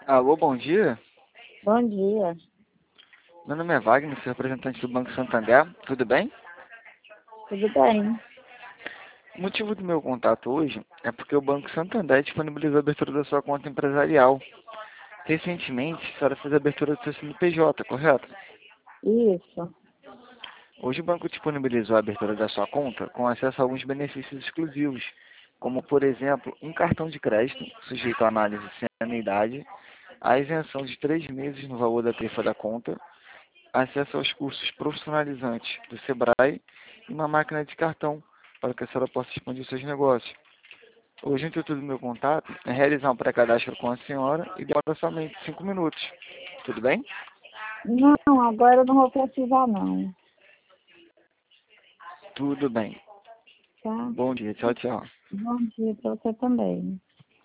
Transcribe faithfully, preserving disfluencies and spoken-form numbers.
Alô, bom dia. Bom dia. Meu nome é Wagner, sou representante do Banco Santander. Tudo bem? Tudo bem? O motivo do meu contato hoje é porque o Banco Santander disponibilizou a abertura da sua conta empresarial. Recentemente, a senhora fez a abertura do seu C N P J, correto? Isso. Hoje o banco disponibilizou a abertura da sua conta com acesso a alguns benefícios exclusivos, como, por exemplo, um cartão de crédito sujeito à análise sem anuidade, a isenção de três meses no valor da tarifa da conta, acesso aos cursos profissionalizantes do Sebrae e uma máquina de cartão para que a senhora possa expandir seus negócios. Hoje, o intuito do meu contato é realizar um pré-cadastro com a senhora e demora somente cinco minutos. Tudo bem? Não, agora eu não vou precisar não, Tudo bem. tá? Bom dia. Tchau, tchau. Bom dia para você também.